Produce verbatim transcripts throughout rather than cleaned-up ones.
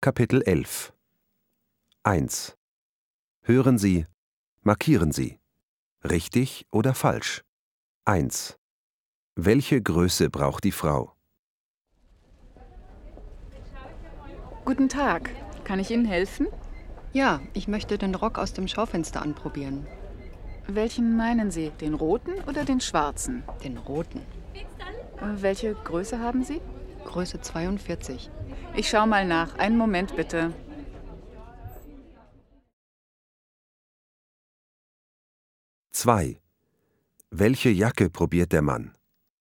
Kapitel elf. eins. Hören Sie, markieren Sie. Richtig oder falsch? eins. Welche Größe braucht die Frau? Guten Tag. Kann ich Ihnen helfen? Ja, ich möchte den Rock aus dem Schaufenster anprobieren. Welchen meinen Sie? Den roten oder den schwarzen? Den roten. Äh, Welche Größe haben Sie? Größe zweiundvierzig. Ich schau mal nach. Einen Moment bitte. zwei. Welche Jacke probiert der Mann?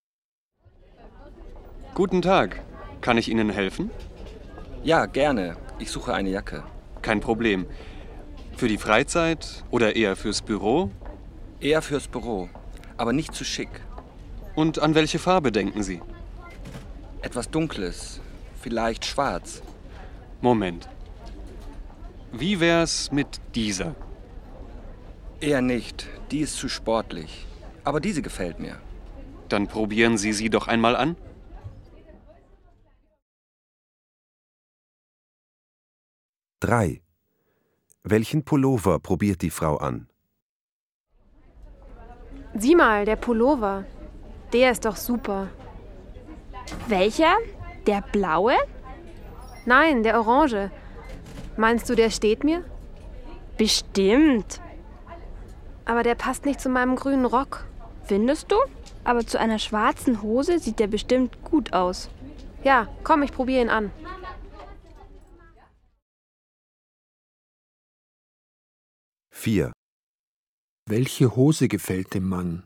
Guten Tag. Kann ich Ihnen helfen? Ja, gerne. Ich suche eine Jacke. Kein Problem. Für die Freizeit oder eher fürs Büro? Eher fürs Büro, aber nicht zu schick. Und an welche Farbe denken Sie? Etwas Dunkles, vielleicht schwarz. Moment. Wie wär's mit dieser? Eher nicht, die ist zu sportlich. Aber diese gefällt mir. Dann probieren Sie sie doch einmal an. drei. Welchen Pullover probiert die Frau an? Sieh mal, der Pullover. Der ist doch super. Welcher? Der blaue? Nein, der orange. Meinst du, der steht mir? Bestimmt. Aber der passt nicht zu meinem grünen Rock. Findest du? Aber zu einer schwarzen Hose sieht der bestimmt gut aus. Ja, komm, ich probiere ihn an. vier. Welche Hose gefällt dem Mann?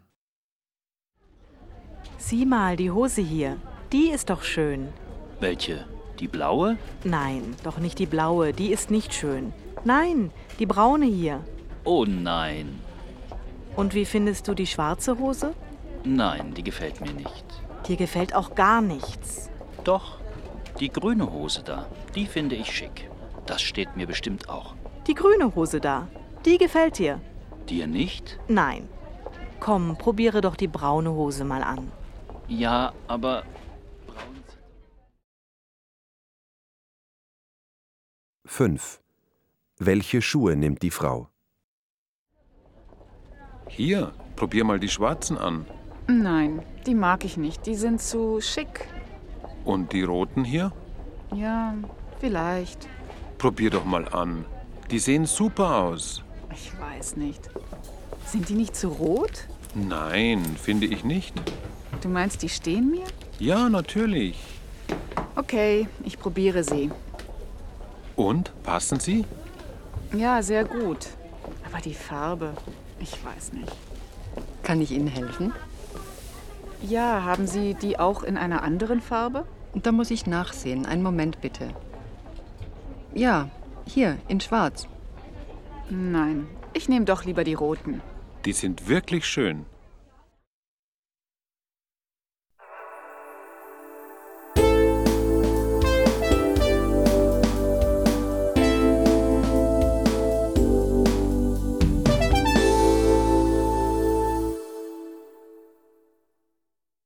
Sieh mal, die Hose hier. Die ist doch schön. Welche? Die blaue? Nein, doch nicht die blaue. Die ist nicht schön. Nein, die braune hier. Oh nein. Und wie findest du die schwarze Hose? Nein, die gefällt mir nicht. Dir gefällt auch gar nichts. Doch, die grüne Hose da, die finde ich schick. Das steht mir bestimmt auch. Die grüne Hose da. Die gefällt dir. Dir nicht? Nein. Komm, probiere doch die braune Hose mal an. Ja, aber... fünf. Welche Schuhe nimmt die Frau? Hier, probier mal die schwarzen an. Nein, die mag ich nicht. Die sind zu schick. Und die roten hier? Ja, vielleicht. Probier doch mal an. Die sehen super aus. Ich weiß nicht. Sind die nicht zu rot? Nein, finde ich nicht. Du meinst, die stehen mir? Ja, natürlich. Okay, ich probiere sie. Und, passen sie? Ja, sehr gut. Aber die Farbe, ich weiß nicht. Kann ich Ihnen helfen? Ja, haben Sie die auch in einer anderen Farbe? Da muss ich nachsehen. Einen Moment bitte. Ja, hier, in schwarz. Nein, ich nehme doch lieber die roten. Die sind wirklich schön.